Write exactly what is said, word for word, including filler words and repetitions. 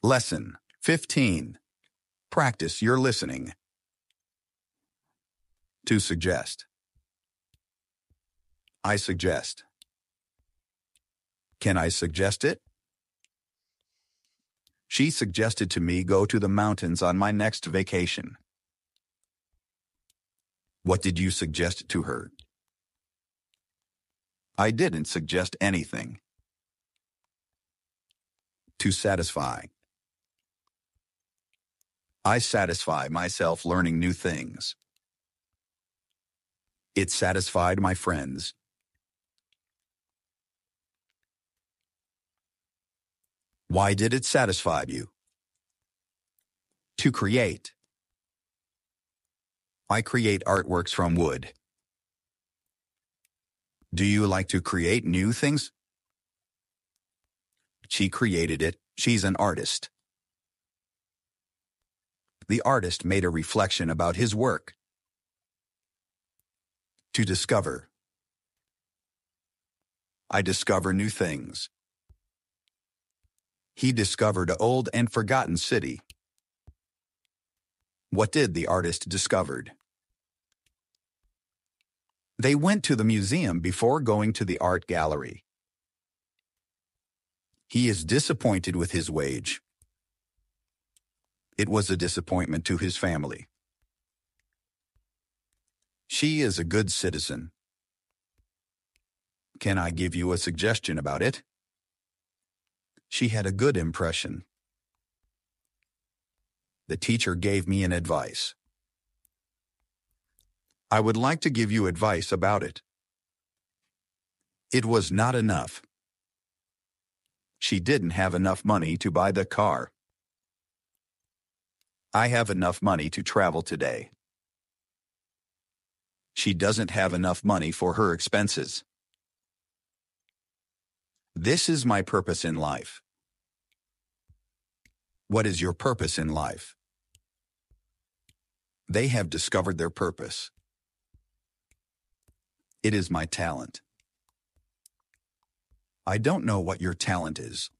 Lesson fifteen. Practice your listening. To suggest. I suggest. Can I suggest it? She suggested to me go to the mountains on my next vacation. What did you suggest to her? I didn't suggest anything. To satisfy. I satisfy myself learning new things. It satisfied my friends. Why did it satisfy you? To create. I create artworks from wood. Do you like to create new things? She created it. She's an artist. The artist made a reflection about his work. To discover. I discover new things. He discovered an old and forgotten city. What did the artist discovered? They went to the museum before going to the art gallery. He is disappointed with his wage. It was a disappointment to his family. She is a good citizen. Can I give you a suggestion about it? She had a good impression. The teacher gave me an advice. I would like to give you advice about it. It was not enough. She didn't have enough money to buy the car. I have enough money to travel today. She doesn't have enough money for her expenses. This is my purpose in life. What is your purpose in life? They have discovered their purpose. It is my talent. I don't know what your talent is.